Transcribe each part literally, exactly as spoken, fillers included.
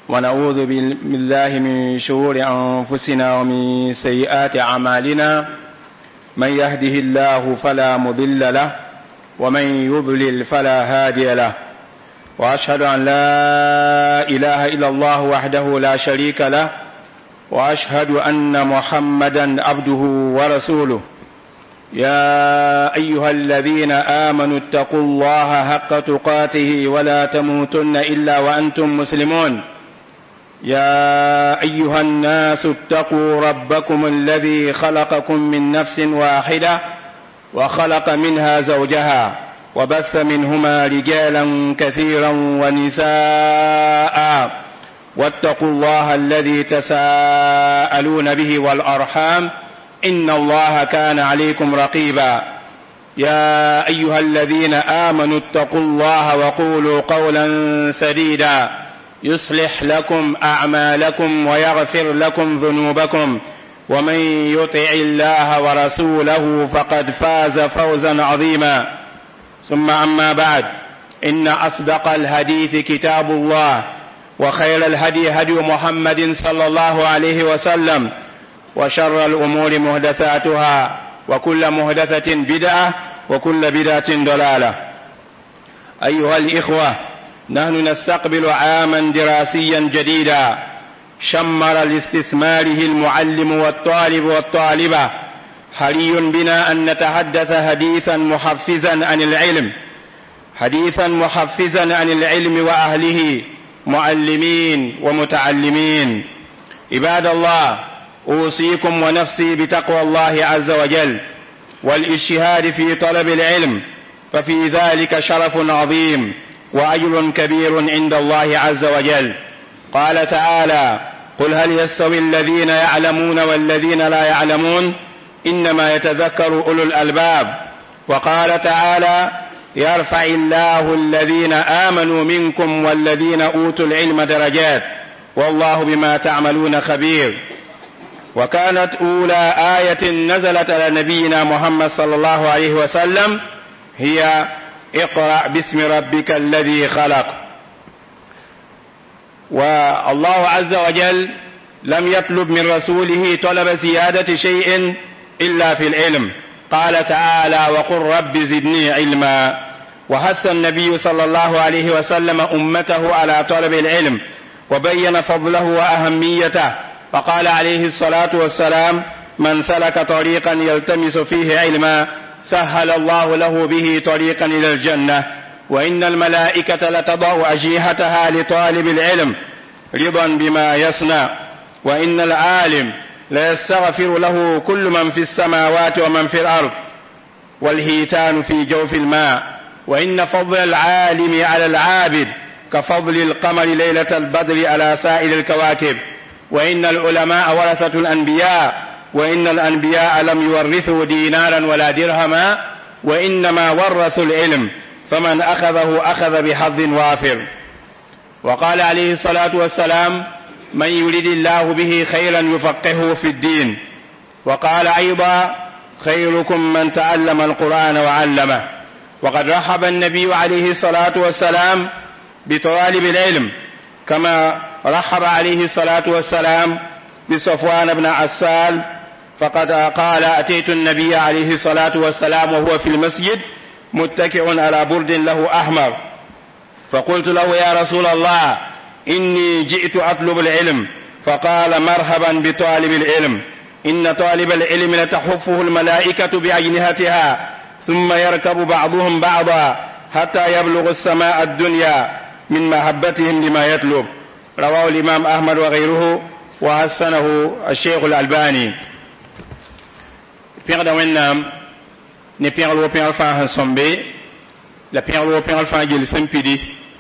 ونعوذ بالله من شرور أنفسنا ومن سيئات أعمالنا من يهده الله فلا مضل له ومن يضلل فلا هادي له وأشهد أن لا إله إلا الله وحده لا شريك له وأشهد أن محمدا عبده ورسوله يا أيها الذين آمنوا اتقوا الله حق تقاته ولا تموتن إلا وأنتم مسلمون يا أيها الناس اتقوا ربكم الذي خلقكم من نفس واحدة وخلق منها زوجها وبث منهما رجالا كثيرا ونساء واتقوا الله الذي تساءلون به والأرحام إن الله كان عليكم رقيبا يا أيها الذين آمنوا اتقوا الله وقولوا قولا سديدا يصلح لكم أعمالكم ويغفر لكم ذنوبكم ومن يطع الله ورسوله فقد فاز فوزا عظيما ثم أما بعد إن أصدق الحديث كتاب الله وخير الهدي هدي محمد صلى الله عليه وسلم وشر الأمور محدثاتها وكل محدثة بدعة وكل بدعة ضلالة. أيها الإخوة، نحن نستقبل عاما دراسيا جديدا شمر لاستثماره المعلم والطالب والطالبة. حري بنا أن نتحدث حديثا محفزا عن العلم حديثا محفزا عن العلم وأهله معلمين ومتعلمين. عباد الله، أوصيكم ونفسي بتقوى الله عز وجل والاجتهاد في طلب العلم، ففي ذلك شرف عظيم وأجر كبير عند الله عز وجل. قال تعالى: قل هل يستوي الذين يعلمون والذين لا يعلمون إنما يتذكر أولو الألباب. وقال تعالى: يرفع الله الذين آمنوا منكم والذين أوتوا العلم درجات والله بما تعملون خبير. وكانت أولى آية نزلت على نبينا محمد صلى الله عليه وسلم هي اقرأ باسم ربك الذي خلق. والله عز وجل لم يطلب من رسوله طلب زيادة شيء إلا في العلم. قال تعالى: وقل رب زدني علما. وحث النبي صلى الله عليه وسلم أمته على طلب العلم وبين فضله وأهميته، فقال عليه الصلاة والسلام: من سلك طريقا يلتمس فيه علما سهل الله له به طريقا إلى الجنة. وإن الملائكة لتضع أجنحتها لطالب العلم رضا بما يصنع. وإن العالم ليستغفر له كل من في السماوات ومن في الأرض والهيتان في جوف الماء. وإن فضل العالم على العابد كفضل القمر ليلة البدر على سائر الكواكب. وإن العلماء ورثة الأنبياء، وإن الأنبياء لم يورثوا دينارا ولا درهما وإنما ورثوا العلم، فمن أخذه أخذ بحظ وافر. وقال عليه الصلاة والسلام: من يريد الله به خيرا يفقهه في الدين. وقال أيضا: خيركم من تعلم القرآن وعلمه. وقد رحب النبي عليه الصلاة والسلام بطالب العلم كما رحب عليه الصلاة والسلام بصفوان بن عسال. فقد قال: أتيت النبي عليه الصلاة والسلام وهو في المسجد متكئ على برد له أحمر، فقلت له: يا رسول الله، إني جئت أطلب العلم. فقال: مرحبا بطالب العلم، إن طالب العلم لتحفه الملائكة بأجنحتها ثم يركب بعضهم بعضا حتى يبلغ السماء الدنيا من محبتهم لما يطلب. رواه الإمام أحمد وغيره وحسنه الشيخ الألباني. Pẽgda wẽnnaam ne pẽgl wo pẽgl fãa sẽn sõmbe la pẽgl wo pẽgl fãa gill sẽn pidi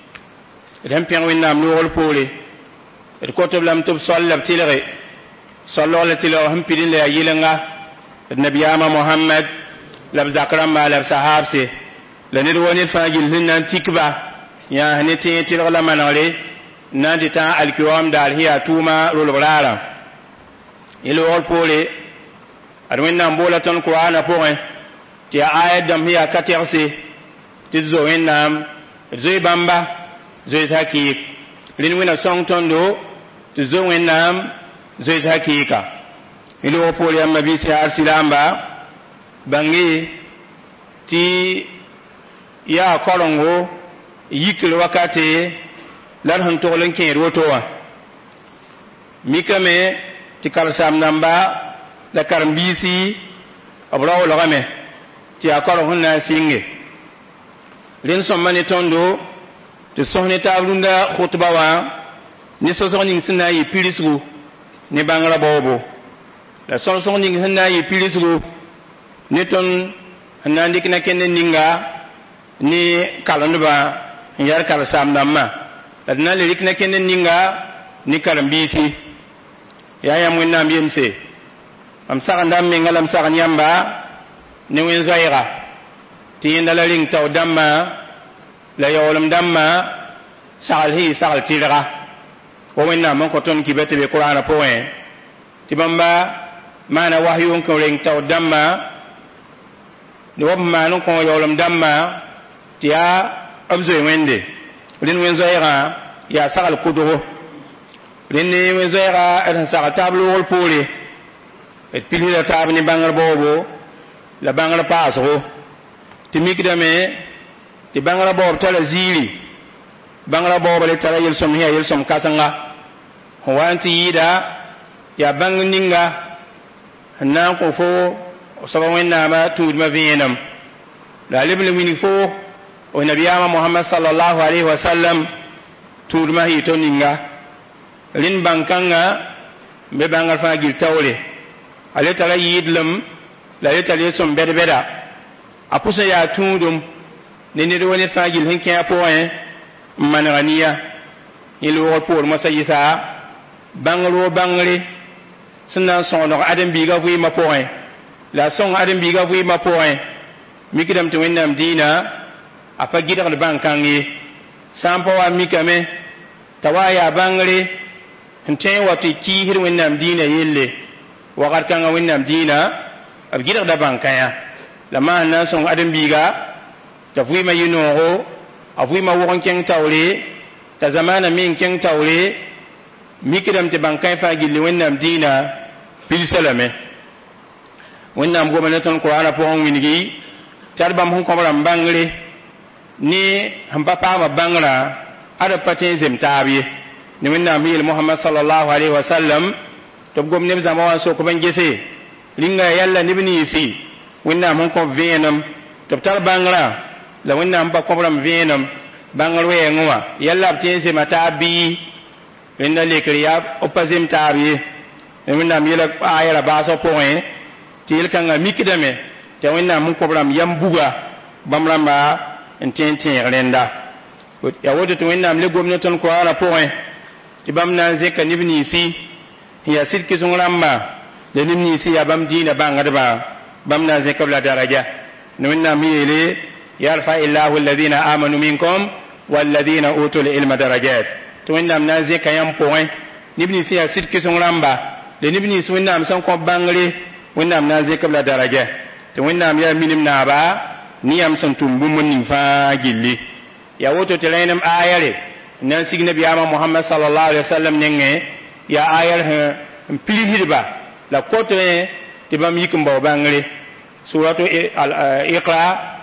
d sẽn pẽg wẽnnaam noogl poore d kot b lame tɩ b soal la b tɩlge soalg la tɩlg sẽn pid n la yaa yɩlenga d nabiyaamã mohamad la b zak rãmba la b sahaabse la ned wa ned fãa gill sẽn na n tikba yãas ne tẽeg tɩlg la manegre n na n tɩ tã alkiwaam daar sẽn yaa tʋʋma rolb raarã yẽ loogl poore ad wẽnnaam boola tõnd Qur'ana pʋgẽ tɩ yaa ayat dãmb sẽn yaa ka tɛgse tɩ d zo wẽnnaam d zoe bãmba zoe hakɩɩk rin wina song tondo tu zo wennam zo hakika ilo poli amma bi si arsilamba bangi ti ya korongo yikil wakati lan han tolen ke rotowa mikame ti karsam namba la karmbisi abrawo lagame ti akoro hunna singe rin sommani tondo ti sohne tablunda khutba wa ni sosoni sinna yi pirisgu ni bangara bobo la sosoni hinna yi pirisgu ni ton hanandi kina kenne ninga ni kalanduba yar kal samdamma adna le rikna kenne ninga ni karambisi ya ya mun nam yemse am sagandam me ngalam sagan yamba ni wen zaira ti ndala ring taw damma la yawlam damma sagal hi sagal tiraga o wen nam ko ton kibete be qur'ana point ti bamba mana wahyu ko ring taw damma ni wob manu ko yawlam damma ti ya abzo wende rin wen zaira ya sagal kudugo rin ni wen zaira an sagal tablu wol poli et pili la tab ni bangal bobo la bangal paso ti mikdame ti bangal bobo tala zili bangal bobo le tala yel som hiya yel som kasanga wanti yida ya bang ninga na ko fo saba wenna ma tuud ma vienam la leble mini fo o nabiyama muhammad sallallahu alaihi wasallam tuud ma hito ninga rin bankanga be bangal fa gil tawle ale tara yidlam la le tale som berbeda apusa ya tundum ne ne do ne fa gil hinke apoen manganiya il wo pour masayisa bangalo bangale sunna son no adam biga fu ma poen la son adam biga fu ma poen mikidam to wennam dina apa gidar bankangi sampo wa mikame tawaya bangale nten wati ki hir wennam dina yelle wakat kanga wennam dina ab gidar da bankaya lama na son adam biga ta fu ma yino afu ma won ken tawle ta zamana min ken tawle mikidam te bankai fa gilli wennam dina bil salame wennam go manaton qur'ana po on winigi tarbam hon ko ram bangre ni hamba pa ma bangra ada patin zem tabi ni wennam yel muhammad sallallahu alaihi wasallam to gom ne zama so ko ban gese linga yalla nibni si wennam hon ko venam to tar bangra la wennam ba ko ram venam bangal we ngwa yalla patin zem tabi inna lekriya opazim tabi wennam yela ayara ba so point til kanga mikidame te wennam mun kobram yambuga bamramba ententin renda ya wodo to wennam le gomnaton ko ala point ti bamna zeka nibni si ya sirki zungramba le nibni si ya bam dina bangada ba bamna zeka la daraja wennam yele yarfa illahu alladhina amanu minkum walladhina utul ilma darajat to wennam na zeka yam point nibni si ya sirki zungramba le nibni si wennam san ko bangre wennam na zeka la daraja to wennam ya minim na ba niyam san tumbu mun fa gilli ya woto telenam ayare nan signa biyama muhammad sallallahu alaihi wasallam nenge ya ayar ha pili hirba la kotre te bam yikum baw bangre suratu iqra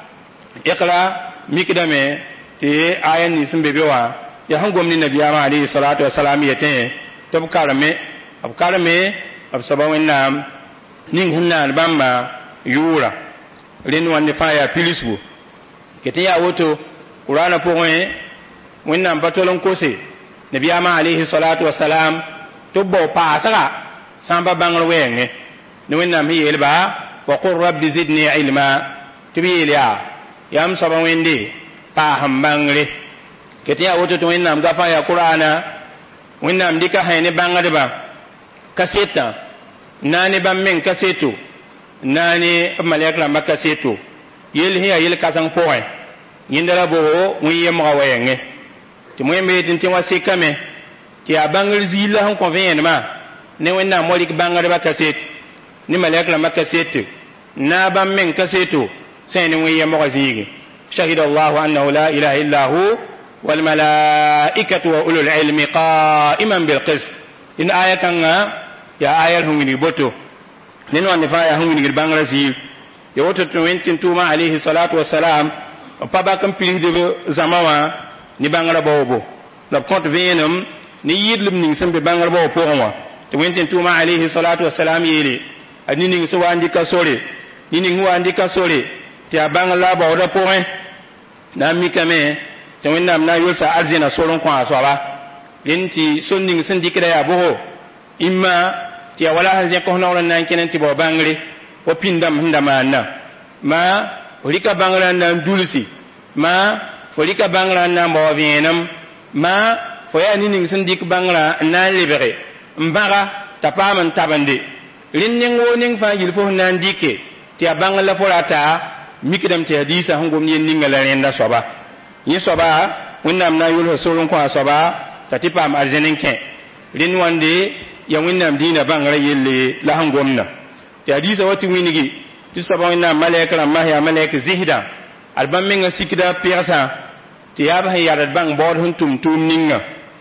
iqra mikdame te ayan ni sun bebewa ya hangom ni nabiyama alaihi salatu wasalam yete to bukarame abkarame absabawennam ning hunna bamba yura len wande faya pilisbu kete ya woto qur'ana point wennam batolon kose nabiyama alayhi salatu wassalam to bo pasara samba bangal wenge ni wennam hi elba wa qur rabbi zidni ilma tibiya yam saba wende pa hambangle kete ya woto to wennam gafa ya qur'ana wennam dika hayne bangade ba kaseta nani bammen kaseto nani malek la makaseto yel hiya yel kasang poe yindara bo wiye mo wayenge ti moy me tin tin wasikame ti abangal zila hon convenema ne wonna molik bangal ba kaset ni malek la makaseto na bammen kaseto sai ni wiye mo zigi shahida allah annahu la ilaha illa hu wal malaikatu wa ulul ilmi qa'iman bil qist in aya kanga ya ayal hungini boto nin wande fa ya hungini bangra si ya woto to wentin tuma alayhi salatu wassalam pa ba kam pili de zamawa ni bangra bobo la compte venum ni yidlum ning sembe bangra bobo po wa to wentin tuma alayhi salatu wassalam yele ani ning so wandi ka sore ni ning wandi ka sore ti abangla ba oda po en na mi kame to wennam na yulsa arzina soron kwa so ba lenti sonning sen dikira ya bo imma ti wala hanze ko hono nan kenen ti bo bangre o pindam ndama na ma olika bangla nan dulsi ma folika bangla nan bo vienam ma foya ni ning sen dik bangla na libere mbaga tapaman tabande rinning woning fa yil fo nan dike ti bangla forata mikidam ti hadisa hongom ni ningala renda soba yi soba wonnam na yul solon ko soba tatipa am arjenen ke rin wande ya wonnam dina bangara yelle la hangomna ti hadisa wati winigi ti soba wonnam malaika ma ya malaika zihda albam menga sikida pirsa ti ya ba ya bang bod hun tum tum ninga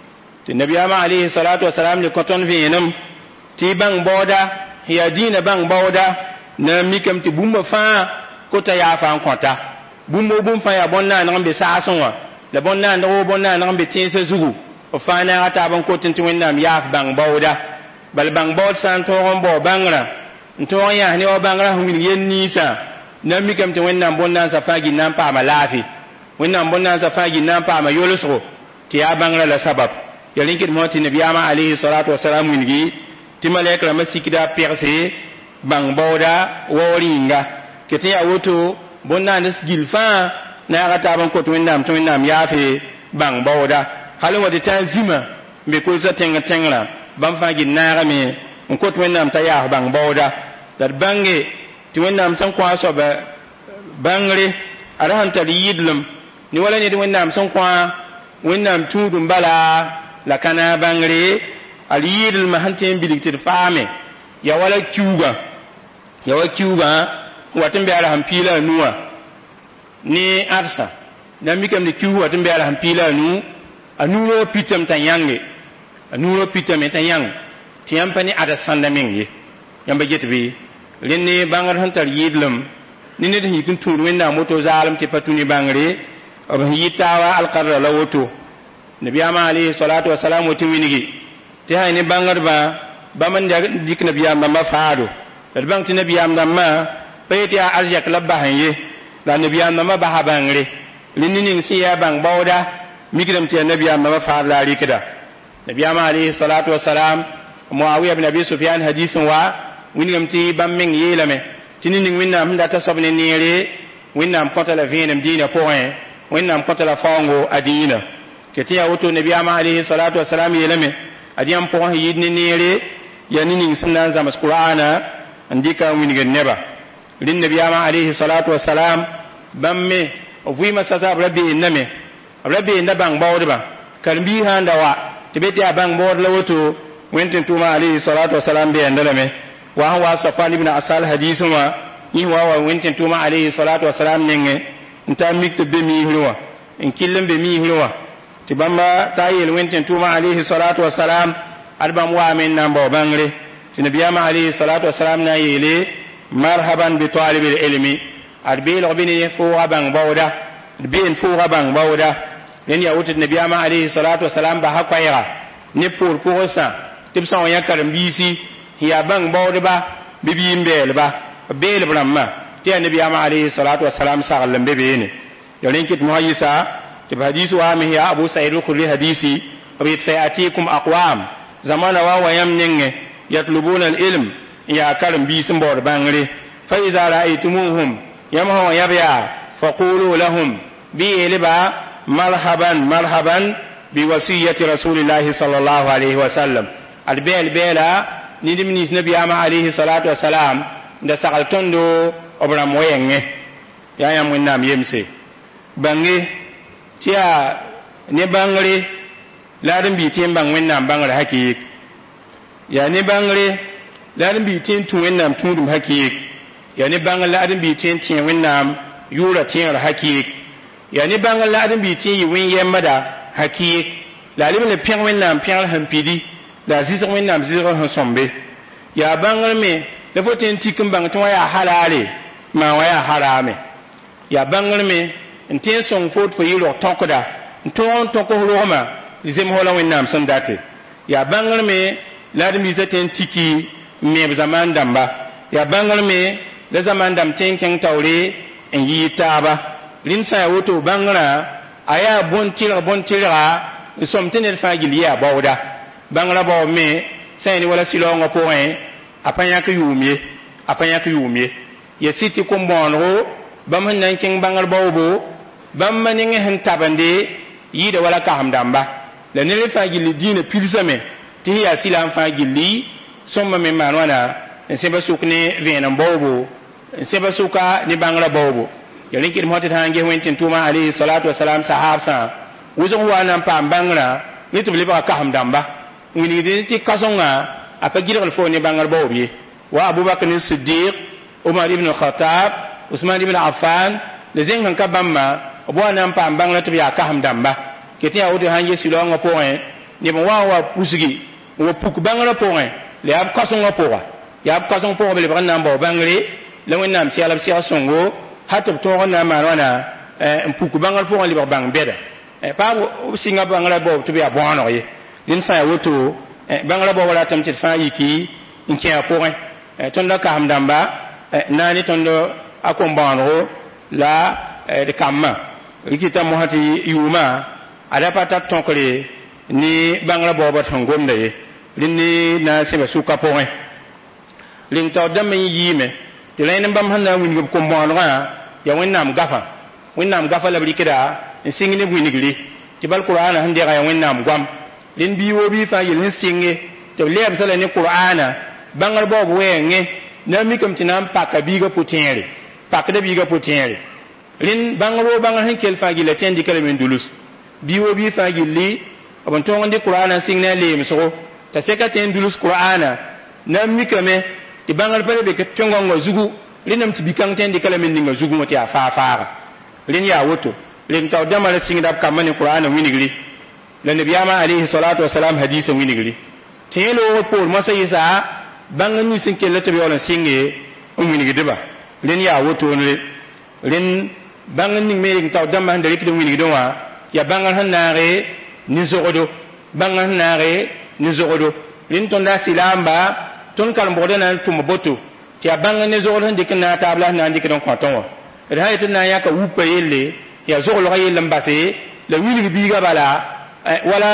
ti nabiyama alayhi salatu wassalam ni koton vienam ti bang boda ya dina bang boda na mikam ti bumba fa kota ya fa konta bumbo bum fa ya bonna na be sa sonwa la bonna ndo bonna na be tin se zugu o fa na ata ban ko tin tin nam ya bang bawda bal bang bawd san to rombo bangra nto ya ni o bangra hu min yen nisa na mi kam tin wennam bonna sa fa gi nam pa ma lafi wennam bonna sa fa gi nam pa ma yoluso ti ya bangra la sabab ya linkit moti nabiyama alayhi salatu wassalam min gi ti malaika ma sikida perse bang bawda woringa kete ya woto bonna nes gilfa na gata ban ko to ndam to ndam yafe bang bawda halu wadi tanzima be ko za tenga tengra bam fa gi na me ko to ndam ta ya bang bawda dar bange ti ndam san kwa so ba bangre arahan ta yidlum ni wala ni ndam san kwa ndam tudum bala la kana bangre al yidl ma hanten biliktir fame ya wala kiuga ya wala kiuga watin biara hampila nuwa ni arsa na mikam ni kiwu watin biara hampila nu anulo pitam tanyange anulo pitam tanyang tiampani ada sandamengi yamba jetbi linni bangar hantar yidlum ni ne ni kun turu wenda moto zalam ti patuni bangre ob yitawa alqarra lawoto nabiyama alayhi salatu wassalam wati winigi ti hayni bangar ba baman dik nabiyama ma faado bang ti nabiyama ma payeti a arjak labba hanye la nabiyam ma ba habangre linnin siya bang bawda mikidam ti nabiyam ma fa la rikida nabiyam alayhi salatu wassalam muawiya ibn abi sufyan hadithun wa winam ti bamming yelame tininin winnam handa ta sobne nere winnam kota la venam dina point winnam kota la fango adina keti ya woto nabiyam alayhi salatu wassalam yelame adiyam point yidni nere ya ninin sunan zamas qur'ana andika winigen neba lin nabiyama alayhi salatu wassalam bamme ovui masata rabbi iname rabbi ndabang bawdba kalbi handa wa tibeti abang bawd lawoto wentin tuma alayhi salatu wassalam be andalame wa huwa safan ibn asal hadithun wa yi wa wa wentin tuma alayhi salatu wassalam nenge nta mikte be mi hirwa in killen be mi hirwa tibamba tayel wentin tuma alayhi salatu wassalam albam wa min nambo bangre tinabiyama alayhi salatu wassalam na yele marhaban bi talib al-ilmi arbil gobini fuwa bang bawda bin fuwa bang bawda len ya wutit nabiyama alayhi salatu wassalam ba hakwaya ne pour pour ça tibsa wanya karam bisi ya bang bawda ba bibi mbel ba bel bramma ti nabiyama alayhi salatu wassalam sallam bebe ne yalen kit muhayyisa tib hadisu wa mi ya abu sa'id kulli hadisi wa sayatikum aqwam zamana wa wayam nyenge yatlubuna al-ilm ya karam bisin bawda bangre fa iza ra'aytumuhum yamhu yabya faqulu lahum bi liba marhaban marhaban bi wasiyati rasulillahi sallallahu alayhi wa sallam albel bela nidim nis nabiyama alayhi salatu wassalam da sakal tondo obram wayenge ya yam wonnam yemse bangi tia ne bangre ladan bi tin bang wonnam bangre hakik ya ne bangre ladan bi tin tun wonnam tundum hakik ya ne bangal ladan bi tin tin wonnam yura tin hakik ya ni bangal la adam bi ti yi win yemada hakik la lim le peng wen nam peng han pidi la zizig wen nam zizig han sombe ya bangal me le foten tikum bang to ya halale ma wa ya harame ya bangal me ntin song fot fo yiro tokoda nton toko roma zem hola wen nam san date ya bangal me la adam bi zaten tiki me zaman damba ya bangal me la zaman dam ten ken tawre en yi taba lin sa woto bangara aya bon tira bon tira somtene fa giliya bawda bangara baw me sayni wala silongo point apanya ka yumye apanya ka yumye ya siti ko mbonro bam nan ken bangal bawbo bam maninge hen tabande yida wala ka hamdamba la ne fa gili dina pilsame ti ya silam fa gili somma me manwana en seba sukne venan bawbo seba suka ni bangara bawbo yalin kin mota ta hange wencin tuma alayhi salatu wassalam sahabsa wuzun wa nan pa bangra ni to liba ka hamdamba wini din ti kasonga apa giral fo ni bangal bawbi wa abubakar as-siddiq umar ibn khattab usman ibn affan le zen kan ka bamma bo nan pa bangra to ya ka hamdamba keti ya wudu hange silonga point ni mo wa wa pusigi wo puk bangra point le ab kasonga poa ya ab kasonga poa le ban nan bo bangre le won nam sialab sia songo hato to na marwana eh mpuku bangal po ali bang beda eh pa singa bangala bo to biya bono ye din sa woto eh bangala bo wala tam tit fa yiki inke apo eh tonda ka hamdamba eh nani tondo akom bono la eh de kamma ikita mo hati yuma ada pata tonkole ni bangala bo ba tongomde ye linni na seba suka po eh lin taw dam yime ti lain bam handa win ko bono ya wennam gafa wennam gafa la brikida singini winigli ti bal qur'ana hande ga wennam gwam lin biwo bi fa yel singe to leb sala ni qur'ana bangal bob wenge na mi kam tinam paka biga putinere paka da biga putinere lin bangalo bangal hen kel fa gila tendi kala min dulus biwo bi fa gilli abon to ngande qur'ana singne le mi so ta seka ten dulus qur'ana na mi kame ti bangal pare be ke tongongo zugu linam ti bikang ten di kala min ninga zugu moti afa fa lin ya woto lin taw damal singda kam man qur'ana winigli la nabiyama alayhi salatu wassalam hadith winigli telo por masayisa bangan ni sinke lata bi wala singe winigli deba lin ya woto ne lin bangan ni me taw damal ndari ki winigli donwa ya bangan hanare ni zogodo bangan hanare ni zogodo lin tonda silamba ton kal mbodana tumaboto ti abanga ne zogol hande kana tabla na andi kan konton wa da hayta na yaka wupa yelle ya zogol ga yelle mbase la wili biga bala wala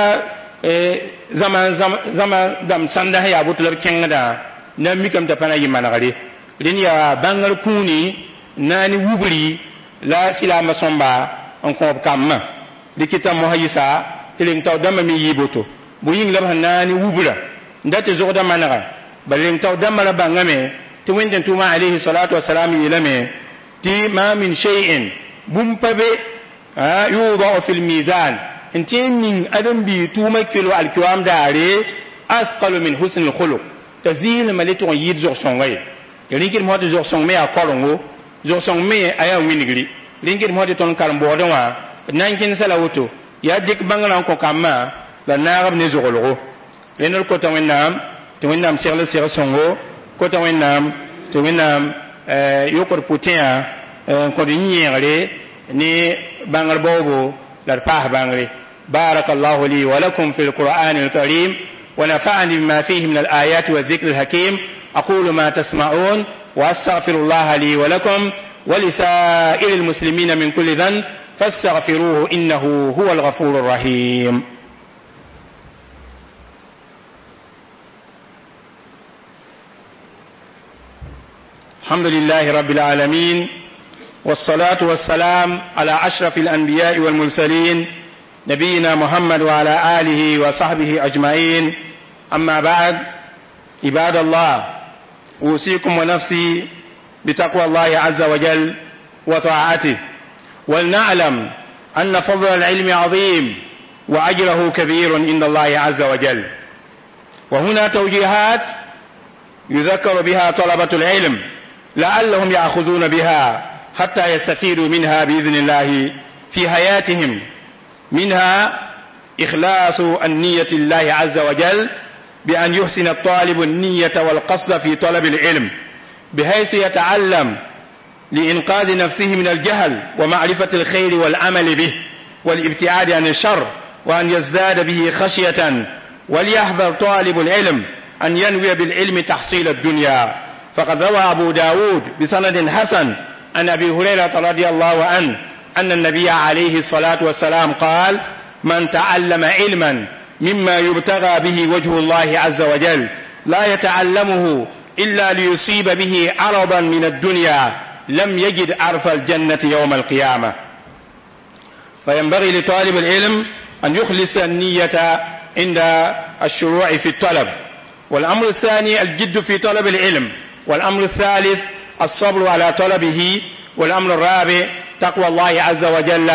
zaman zaman dam sanda ya butulab kengada na mikam ta pana yimana gari din ya bangal kuni nani wubri la silama somba on ko kamma dikita mo hayisa tiling taw dama mi yiboto bu ying lab nani wubra ndate zogda managa balin taw dama la bangame ti wenden tuma alayhi salatu wassalam yelame ti ma min shay'in bumpabe yuḍa'u fil mizan intin adam bi tuma kilo alkiwam dare asqalu min husn al khuluq tazil malitu yid zo sonway ringir mo de zo songme akolongo zo songme aya winigri ringir mo de ton kalmbo donwa nankin salawoto ya dik bangala ko kamma la narab ne zogolgo lenol ko tawennam to wennam serle ser songo ko tawennam to wennam euh yokor putia ko de nyere ni bangal bobo la pah bangre barakallahu li wa lakum fil qur'anil karim wa nafa'ani bima fihi min al ayati wa dhikril hakim aqulu ma tasma'un wa astaghfirullaha li wa lakum wa lisa'iril muslimina min kulli dhanb fastaghfiruhu innahu huwal ghafurur rahim. الحمد لله رب العالمين والصلاة والسلام على أشرف الأنبياء والمرسلين نبينا محمد وعلى آله وصحبه أجمعين أما بعد عباد الله أوصيكم ونفسي بتقوى الله عز وجل وطاعته ولنعلم أن فضل العلم عظيم وأجره كبير عند الله عز وجل. وهنا توجيهات يذكر بها طلبة العلم لعلهم يأخذون بها حتى يستفيدوا منها بإذن الله في حياتهم، منها إخلاص النية لله عز وجل بأن يحسن الطالب النية والقصد في طلب العلم بحيث يتعلم لإنقاذ نفسه من الجهل ومعرفة الخير والعمل به والابتعاد عن الشر وأن يزداد به خشية. وليحذر طالب العلم أن ينوي بالعلم تحصيل الدنيا، فقد روى أبو داود بسند حسن عن أبي هريرة رضي الله عنه أن النبي عليه الصلاة والسلام قال: من تعلم علما مما يبتغى به وجه الله عز وجل لا يتعلمه إلا ليصيب به عرضا من الدنيا لم يجد عرف الجنة يوم القيامة. فينبغي لطالب العلم أن يخلص النية عند الشروع في الطلب. والأمر الثاني الجد في طلب العلم. والأمر الثالث الصبر على طلبه. والأمر الرابع تقوى الله عز وجل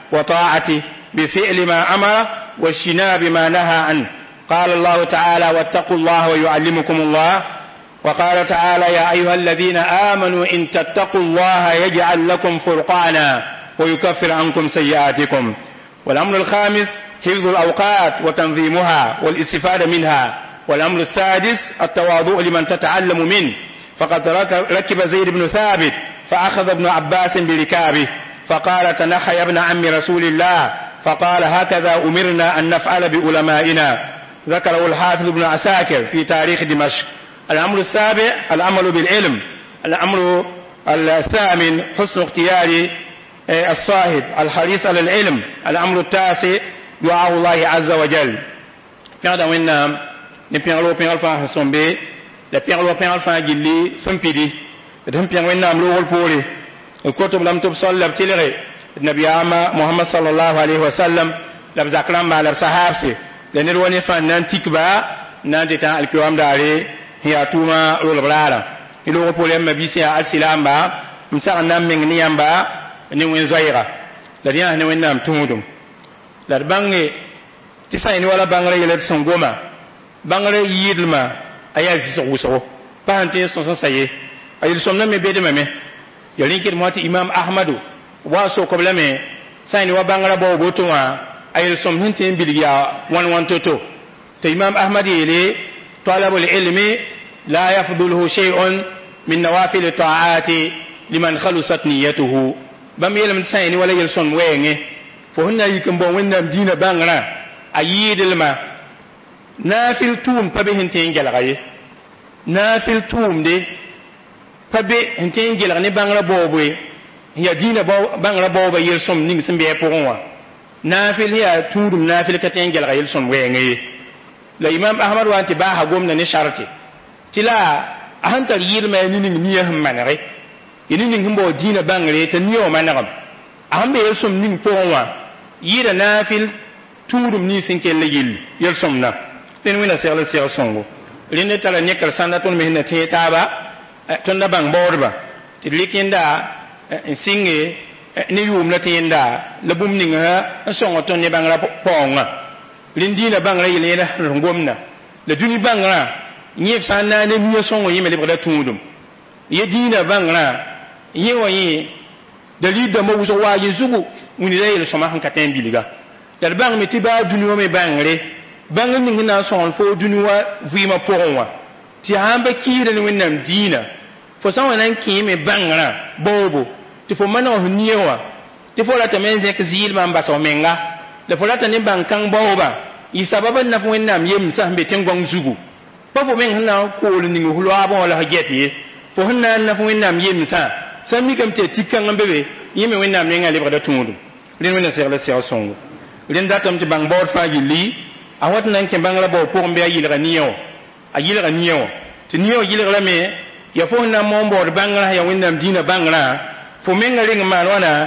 وطاعته بفعل ما أمر واجتناب ما نهى عنه. قال الله تعالى: واتقوا الله ويعلمكم الله. وقال تعالى: يا أيها الذين آمنوا إن تتقوا الله يجعل لكم فرقانا ويكفر عنكم سيئاتكم. والأمر الخامس حفظ الأوقات وتنظيمها والاستفادة منها. والأمر السادس التواضع لمن تتعلم منه، فقد ركب زيد بن ثابت فأخذ ابن عباس بركابه فقال: تنحى يا ابن عم رسول الله، فقال: هكذا أمرنا أن نفعل بعلمائنا. ذكره الحافظ ابن عساكر في تاريخ دمشق. الأمر السابع العمل بالعلم. الأمر الثامن حسن اختيار الصاحب الحريص على العلم. الأمر التاسع دعاء الله عز وجل. فهذا وين نبيعلو بيعل فان حسنبي لبيعلو بيعل فان جلي سمبيدي دم بيعل وين نام لو البولي الكتب لم تبصل لبتلغي النبي محمد صلى الله عليه وسلم لبزكرام ما لبصحابسي لنرواني فان نانتيكبا نانتيتا الكيوام داري هي توما رولبلالا يلو البولي مبيسي السلام با مسار نام من نيام با نيوين زويرا لدينا نيوين نام تمودم لدبانغي تسايني ولا بانغري يلد سنغوما bangare yidma aya ziso so pante so so saye ayil somna me bede meme yalin kid moti imam ahmadu wa so ko blame sayni wa bangara bo boto wa ayil som hintin bilgiya wan wan toto to imam ahmad yele talabul ilmi la yafduluhu shay'un min nawafil ta'ati liman khalusat niyyatuhu bam yelam sayni wala yel som wenge fo hunna yikum bo wennam dina bangara ayidilma nafil tum pabe hintin gelgaye nafil tum de pabe hintin gelga ne bangra bobwe ya dina bangra boba yel som ning sembe poronwa nafil ya tudum nafil katen gelga yel som wenge la imam ahmad wa anti ba ha gomna ne sharti tila ahantar yirma ni ning niya manare yini ning himbo dina bangre te niyo managam ahambe yel som ning poronwa yira nafil tudum ni sinkelle yel yel som na len wina sɛgl sɛg sõngo rẽnd tara nekr sãnda tõnd me sẽn na tẽ taaba tõnd na bãng baoodba tɩ d rɩk yẽnda n sɩnge ne yʋʋm la tɩ yẽnda la bũmb ninga n sõng tõnd ne bãngrã paoongã rẽnd dĩinã bãngrã yel yẽna sẽn gomna la dũni bãngrã yẽ b sã n na ne nia sõngo yẽ me lebgda tũudum ye dĩinã bãngrã yẽ wa yẽ dalil dãmbã wʋsg waa yẽ zugu wĩni la yel-sõma sẽn ka tẽ n bilga la d bãng me tɩ baa dũni wã me bãngre bãng ning na sõn fo dũni wa vɩɩmã pʋgẽ wã tɩ sãn ba kiira ne wẽnnaam dĩinã fo sã n wa na n kẽ me bãngrã baoobo tɩ fo maneg f nia wã tɩ fo rata me n zẽk zɩɩlmã n basg menga la fo rata ne bãng-kãng baooba y sababa n naf wẽnnaam yemsã sẽn be tẽn-gõng zugu pa fo meng sẽn na n kool ning f loaabẽ wã la f get ye fo sẽn na n naf wẽnnaam yemsã sã mikame tɩ tik-kãng n be be yẽ me wẽnnaam nengã lebgda tũudum rẽnd wẽnna segla seg sõngo rẽnd datame tɩ bãng baood fãa gilli a wat nan ke bangla bo pour mbe yilga niyo a yilga niyo ti niyo yilga me ya fo na mo bo bangla ya windam dina bangla fo menga ring man wana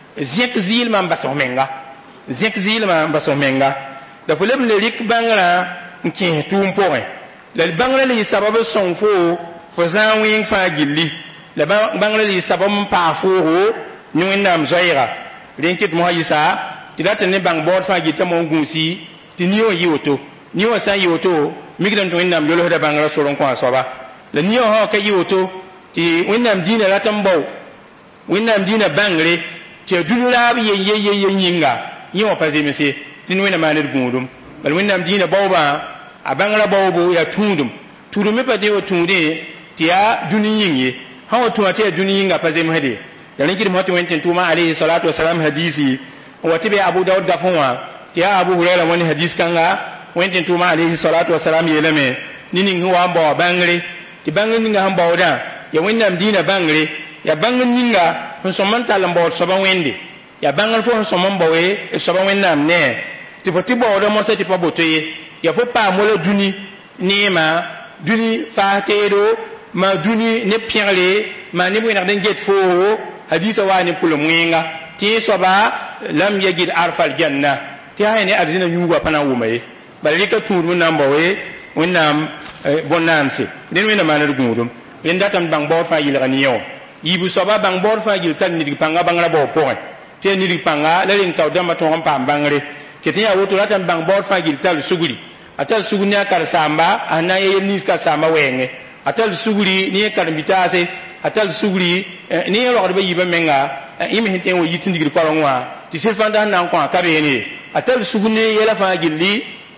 zek zil man baso menga zek zil man baso menga da fo lebne rik bangla nke tum poe la bangla li sababu son fo fo zawin fa gilli la bangla li sababu pa fo ro ni windam zoira rinkit mo yisa ti data ne bang bord fa gitta mo gunsi ti niyo yiwoto niyo sa yiwoto migran to wẽnnaam yolsda bãngrã soron kõ a soaba la niyo ha ka yiwoto tɩ wẽnnaam dĩinã rat n bao wẽnnaam dĩinã bãngre tɩ dũni raab yen ye ye ye yĩnga yẽ wã pa zemse dẽn wẽnna maan d gũudum bal wẽnnaam dĩinã baoobã a bãngrã baoobo yaa tũudum tũudum me pa tɩ wa tũudẽ tɩ yaa dũni yĩng ye sã wa tũa tɩ yaa dũni yĩnga pa zemsde la rẽ kɩdm tɩ wẽn tɩ tʋʋma alayhi salatu wasalam hadisi wa tɩ be abu daud gafẽ wã tɩ yaa abu huraira wẽnd hadis kãnga wẽn tɩ tʋʋma alayhi salatu wasalam yeelame ne ning sẽn wa n bao bãngre tɩ bãngr ninga sẽn baoodã ya wẽnnaam dĩinã bãngre ya bãngr ninga sẽn sõm n tall n baood soaba wẽnde ya bãngr fo sẽn sõm n bao ye soaba wẽnnaam ne tɩ fo tɩ baooda mosã tɩ pa boto ye ya fo paam wala dũni neema dũni faas teedo ma dũni ne pẽgre ma neb wẽnegd n get foo hadisa waa ne pʋlem wẽnga tɩ soaba lam yagid arfal janna tɩ yaa ne arzina yũuga pa na n wʋma ye bala rɩka tũud wẽnnaam bao ye wẽnnaam bõn-naamse dẽn wẽnna maan d gũudum rẽnd datame bãng baood fãa yɩlga ne yã yibu soaba bãng baood fãa yɩl tall nidg pãnga bãngrã bao pʋgẽ tɩ nidg pãnga la reng tao dãmbã tõog n paam bãngre ket n yaa woto ratame bãng baood fãa yɩl tall sugri a tall sugri ne a kar-saamba a na n ya yel nins kar-saamba wɛɛngẽ a tall sugri ne yẽ karen-bitaase a tall sugri ne yẽ rogdbã yiibã menga yẽ me sẽn tẽ n wa yit n digd kaoreng wã tɩ sɩd fãa sẽn na n kõ-a ka beene ye a tall sugr ne yɛlã fãa gilli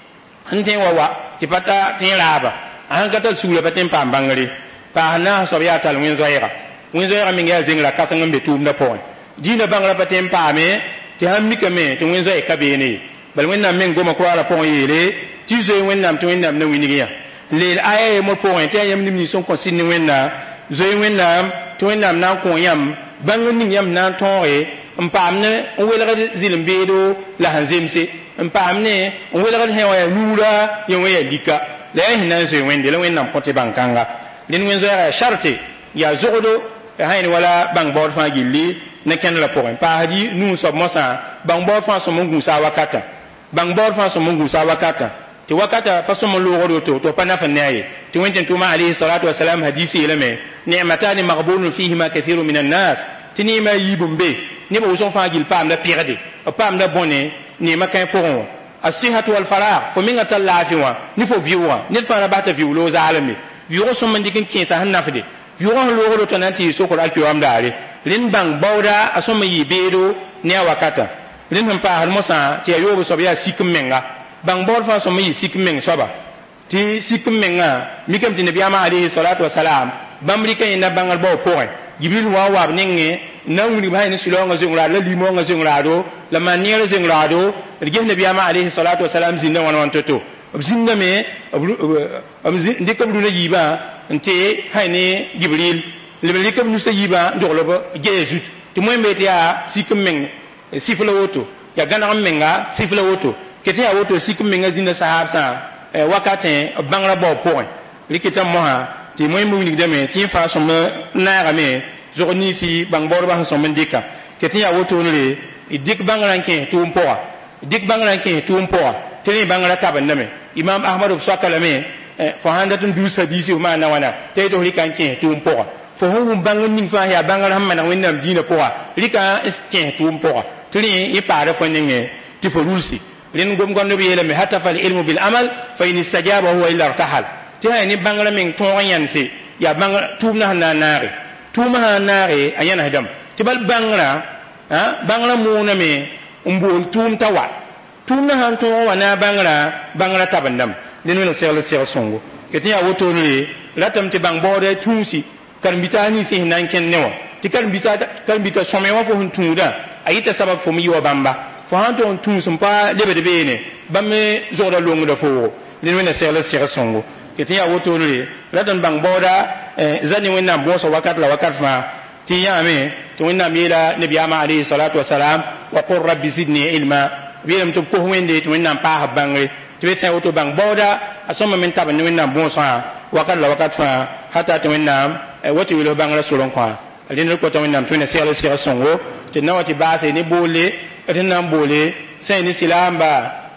sẽn tẽ n wa wa tɩ pa ta tẽ raaba a sẽn ka tall sugrã pa tẽ n paam bãngre paas naas soab yaa tall wẽn-zoɛɛga wẽn-zoɛɛgã meng yaa zengra kãseng n be tʋʋmdã pʋgẽ dĩinã bãngrã pa tẽ n paame tɩ sãn mikame tɩ wẽn-zoɛɛg ka beene ye bal wẽnnaam meng goma koraarã pʋgẽ yeele tɩ zoe wẽnnaam tɩ wẽnnaam na wilg yã leel aya yembr pʋgẽ tɩ yaa yãmb nim nins sẽn kõ sɩd ne wẽnnaam zoe wẽnnaam tɩ wẽnnaam na n kõ yãmb bãngr ning yãmb na n tõoge n paam ne n welgd zɩlem-beedo la sẽn zemse n paam ne n welgd sẽ wã yaa nuurã yẽ wã yaa lika la yaa sẽn na n zoe wẽnde la wẽnnaam kõ tɩ bãng kãnga dẽn wẽn-zoɛɛgã yaa sharte yaa zogdo sãn wala bãng baood fãa gilli na kẽndrã pʋgẽ paasd nuu soab mosã bãng baood fãa sõm n gũusa a wakatã bãng baood fãa sõm n gũusa a wakatã tɩ wakata pa sõm n loogd woto tɩ pa naf n ne a ye tɩ wẽn tɩ tʋʋma alayhi salatu wasalam hadis yeelame ni'matani maghbunun fihima kathiru min annas tɩ neemã yiib n be nebã wʋsg fãa gill paamda pɩgde b paamda bõne neemã kẽ pʋgẽ wã asihatu walfarag fo menga tar laafɩ wã ne fo vɩʋ wã ned fãa ra bas t'a vɩʋ loog zaalame vɩʋg sõm n dɩk n kẽesa sẽn nafde vɩʋg sẽn loogd woto na n tɩ yɩ sokr a kɩoam daare rẽnd bãng baooda a sõm n yɩ beedo ne a wakata rẽnd sẽn paasd mosã tɩ yaa yoob soab yaa sik n menga bãng baood fãa sõm n yɩ sik n meng soaba tɩ sik n mengã mikame tɩ nabiyaamã alayhi salatu wasalam bãmb rɩka yẽnda bãngr bao pʋgẽ jibril wa n waab nengẽ na n wilg sã ne sulaoongã zeng-raad la limoongã zeng-raado la man neerã zeng-raado d ges nabiyaamã alayhi salatu wasalam zĩnda wãn wãn to-to b zĩndame b dɩka b rũnã yiibã n tɩ sã ne jibril leb n rɩka b nusã yiibã n dogl b gɛɛ zut tɩ moẽ be tɩ yaa sik n meng sifla woto yaa gãneg n menga sifla woto ket n yaa woto sik n menga zĩnda sahaabsã wakatẽ b bãngrã bao pʋgẽ rɩkɩtã mosã tɩ moẽ me wilgdame tɩ yẽ fãa sõm n naagame zog ninsi bãng baoodbã sẽn sõm n dɩka ket n yaa wotoonre d dɩk bãngrã n kẽ tʋʋm pʋga dɩk bãngrã n kẽ tʋʋm pʋga tɩ rẽ bãngrã tabendame imam ahmad b soaka lame fo sãn dat n duus hadiisi f maana wãna t'a yetɩ f rɩka n kẽ tʋʋm pʋga fo sẽn wʋm bãngr ning fãa yaa bãngr sẽn maneg wẽnnaam dĩinã pʋga rɩka n kẽ tʋʋm pʋga tɩ rẽ yẽ paada fo nengẽ tɩ fo rulsi rẽnd gom-gãnd b yeelame hatafa lilmu bilamal fa in istajaba huwa illa irtahal tɩ sã ne bãngrã meng tõog n yãnse yaa tʋʋmdã sẽn na n naage tʋʋmã sã n naage a yãnsdame tɩ bal bãngrã bãngrã mooname n bool tʋʋm t'a wa tʋʋmdã sã n tõog wa na bãngrã bãngrã tabendame dẽn wẽnd segl segl sõngo ket n yaa wotoonre ratame tɩ bãng baooda tũusi karen-bitaas ninsẽ sẽn na n kẽnd ne wã tɩ karen-bita sõme wã fo sẽn tũudã a yɩta sabab fo me yɩ wa bãmba fo sãn tʋg n tũus n pa lebd beene bãmb me zogda longda foogo dẽn wẽnna segl segl sõngo ket n yaa wotoonre ratame bãng baooda za ne wẽnnaam bõosa wakat la wakat fãa tɩ yãame tɩ wẽnnaam yeela nabiyaamã alayhi salatu wasalam wa qul rabbi zidni ilma b yeelame tɩ b kos wẽnde tɩ wẽnnaam paasb bãngre tɩ b sã woto bãng baooda a sõma me n tabn ne wẽnnaam bõosã wakat la wakat fãa hata tɩ wẽnnaam wa tɩ wilf bãngrã sor n kõ rẽnd d kota wẽnnaam tɩ wẽnna segl segl sõngo tɩ d na wa tɩ baase ne boole d na n boole sã ne silaamba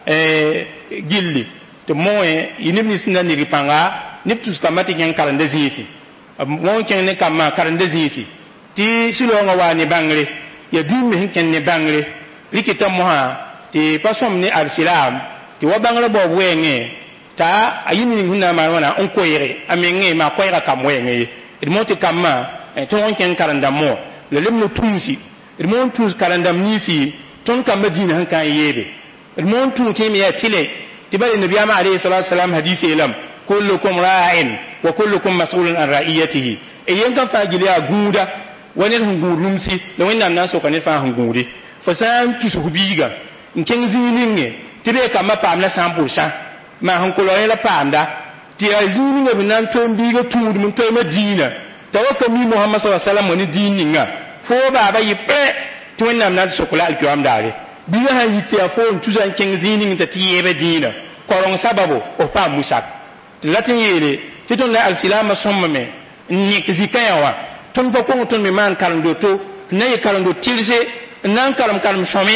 gilli tɩ moẽ yɩ neb nins n na neg pãnga neb tus kambã tɩ kẽng karenda zĩisi wõ n kẽng ne kambã karenda zĩisi tɩ sulaoongã waa ne bãngre yaa dĩin me sẽn kẽnd ne bãngre rɩkɩtã mosã tɩ pa sõm ne alsilaam tɩ wa bãngrã baoob wɛɛngẽ t'a a yɩ ning sẽn na n maan wãna n koɛɛge a mengẽ maa koɛɛga kam wɛɛngẽ ye d mo tɩ kambã tõog n kẽng karendam mo la leb no tũusi mon tu karandam nisi ton kam madina han kan yebe mon tu te mi ya tile tibali nabi ama alayhi salatu wasalam hadisi ilam kullukum ra'in wa kullukum mas'ulun an ra'iyatihi e yen kan fagili a guda wani hungurumsi da wannan nan so kan fa hunguri fa san tu su biga nken zininge tibe kama pam na sample sa ma hankulo la panda ti azininge binan to biga tuud mun to madina tawakami muhammad sallallahu alaihi wasallam ni dininga fo baba yipe ti wannan nan so kula alkiyam dare biga han yiti afo tusan nken zininge ta tiyebe dina korong sababu o pa musak latin yele titon la alsilama sommame ni zikayawa ton ba ko ton me man kalando to nay kalando tilse nan kalam kalam some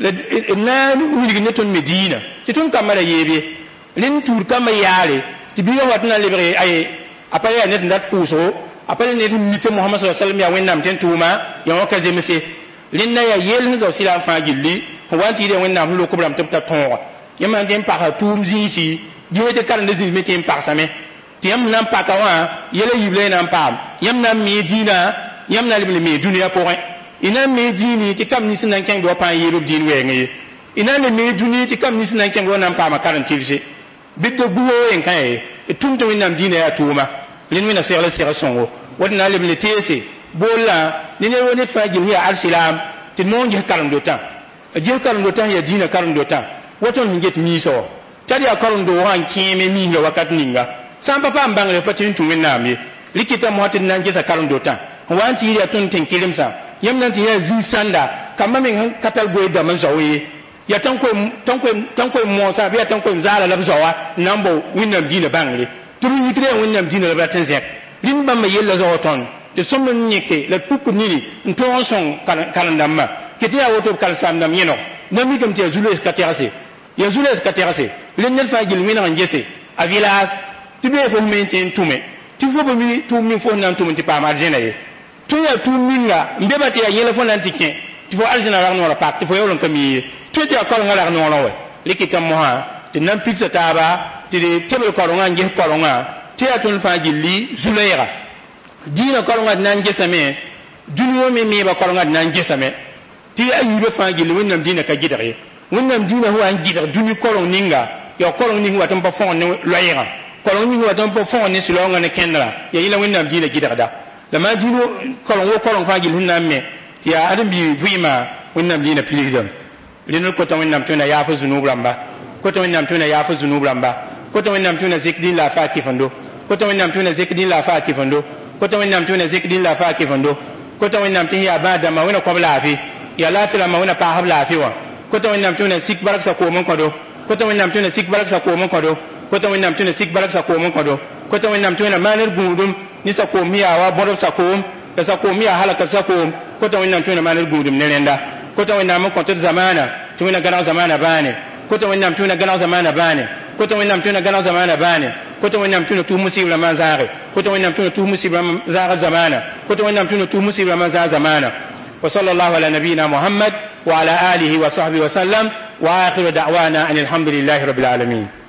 na wuligi ne ton medina titon kamara yebe nin tur kama yare tibiga watna libre ay apaya net ndat puso apaya net mite muhammad sallallahu alaihi wasallam ya wennam ten tuma ya waka zemese linna ya yel zo sila fa gilli wanti de wennam lo kubram tabta tonwa yama den pa tur zinsi yete kalande zin metem pa same tiyam nan pa kawa yele yible nan pam yam nan medina yam nan libre me dunia point ina me dini ti kam ni sinan ken do pa yero din wenge ina ne me duni ti kam ni sinan ken do nan pa ma karan tilse biddo buwo en kay e tumto winam dina ya tuma lin mina sere sere songo wadna le tese bolla ni ne woni fajil hiya al-islam ti non je karan do tan je karan do tan ya dina karan do tan woton nget mi so tadi ya karan do wan kime mi ga wakat ninga sam papa mbangale patin tu winam ye likita mo hatin nan je sa karan do tan wanti ya tun tin kilimsa yamnan ti ya zi sanda kamma min katal goy da man zawi ya tanko tanko tanko mo sa biya tanko zala lab zawa nambo winnam dina bangre turu yikre winnam dina lab tan zek rin bam ma yella zawa ton de somno nyeke la pukku nini nton son kalandamma kiti ya woto kal samdam yeno nami kam ti zulu eskaterase ya zulu eskaterase len nel fa gil mina ngese a village tibe fo menten tume ti fo bo mi tu mi fo nan tume ti pa marjena ye to ya tu minga mbeba ti ya yele fo nan tiken ti fo aljina ra no la pak ti fo yolon kami to ti akol ngala no no we likitam mo ha ti nan pizza taba ti de tebe ko ronga nge ko ronga ti atun fa gilli zulaira dina ko ronga nan nge same dunyo me me ba ko ronga nan nge same ti ayibe fa gilli wonnam dina ka gidare wonnam dina ho an gidare duni ko ron ninga yo ko ron ninga tan pa fon ne loyira ko ron ninga tan pa fon ne silonga ne kendra ya ila wonnam dina gidare da lama dino kolon wo kolon fagil hinna me ya adam bi vima wonnam dina pilidam linul ko tan wonnam tuna ya fa zunub ramba ko tan wonnam tuna ya fa zunub ramba ko tan wonnam tuna zikdin la fa kifando ko tan wonnam tuna zikdin la fa kifando ko tan wonnam tuna zikdin la fa kifando ko tan wonnam tin ya bada ma wona ko la fi ya la fi ma wona pa habla fi wa ko tan wonnam tuna sik barak sa ko mon ko do ko tan wonnam tuna sik barak sa ko mon ko do ko tan wonnam tuna sik barak sa ko mon ko do ko tan wonnam tuna manar gudum ni sa ko miya wa bodo sa ko da sa ko miya halaka sa ko ko ta wannan tuna manar gudum ne renda ko ta wannan mun kontar zamana tuna gana zamana bane ko ta wannan tuna gana zamana bane ko ta wannan tuna gana zamana bane ko ta wannan tuna tu musibra man zare ko ta wannan tuna tu musibra man zare zamana ko ta wannan tuna tu musibra man zare zamana wa sallallahu ala nabiyyina muhammad wa ala alihi wa sahbihi wa sallam wa akhiru da'wana alhamdulillahi rabbil alamin.